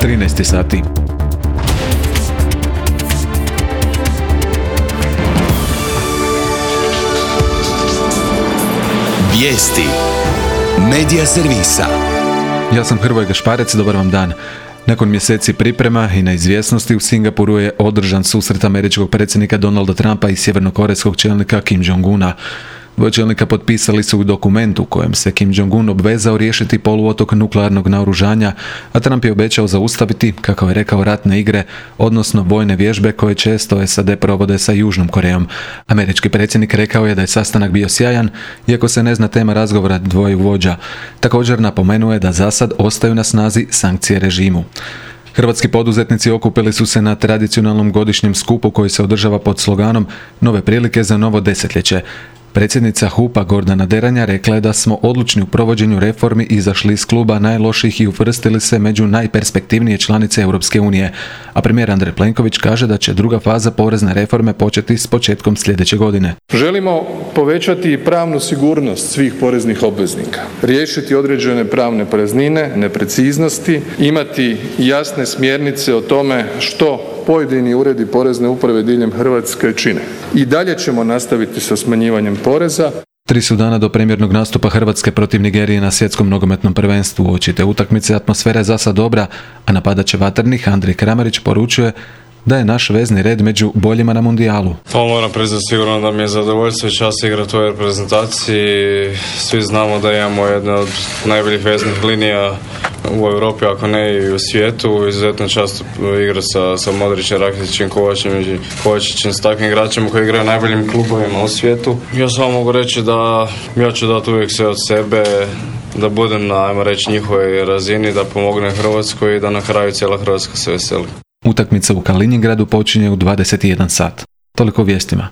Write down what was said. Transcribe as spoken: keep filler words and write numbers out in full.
trinaest sati. Vijesti Medija servisa. Ja sam Hrvoje Gašparec, dobar vam dan. Nakon mjeseci priprema i neizvjesnosti u Singapuru je održan susret američkog predsjednika Donalda Trumpa i sjevernokorejskog čelnika Kim Jong-una. Dvoje čelnika potpisali su u dokumentu u kojem se Kim Jong-un obvezao riješiti poluotok nuklearnog naoružanja, a Trump je obećao zaustaviti, kako je rekao, ratne igre, odnosno vojne vježbe koje često S A D provode sa Južnom Korejom. Američki predsjednik rekao je da je sastanak bio sjajan, iako se ne zna tema razgovora dvoju vođa. Također napomenuo je da zasad ostaju na snazi sankcije režimu. Hrvatski poduzetnici okupili su se na tradicionalnom godišnjem skupu koji se održava pod sloganom Nove prilike za novo desetljeće. Predsjednica H U P-a Gordana Deranja rekla je da smo odlučni u provođenju reformi izašli iz kluba najloših i uvrstili se među najperspektivnije članice Europske unije, a premijer Andrej Plenković kaže da će druga faza porezne reforme početi s početkom sljedeće godine. Želimo povećati pravnu sigurnost svih poreznih obveznika, riješiti određene pravne praznine, nepreciznosti, imati jasne smjernice o tome što pojedini uredi porezne uprave diljem Hrvatske čine. I dalje ćemo nastaviti sa smanjivanjem poreza. Tri su dana do premijernog nastupa Hrvatske protiv Nigerije na svjetskom nogometnom prvenstvu. Uoči te utakmice atmosfera je zasad dobra, a napadač Vatrnih Andrij Kramarić poručuje da je naš vezni red među boljima na mundijalu. Pa moram priznati sigurno da mi je zadovoljstvo i čast igrati u ovoj reprezentaciji. Svi znamo da imamo jednu od najboljih veznih linija u Europi, ako ne i u svijetu. Izuzetno čast igra sa, sa Modrićem, Rakitićem, Kovačićem i Kovačićem, s takvim igračima koji igraju najboljim klubovima u svijetu. Ja samo mogu reći da ja ću dati uvijek sve od sebe, da budem na, ajmo reći, njihovoj razini, da pomognem Hrvatskoj i da na kraju cijela Hrvatska se veseli. Utakmica u Kaliningradu počinje u dvadeset jedan sat. Toliko vijestima.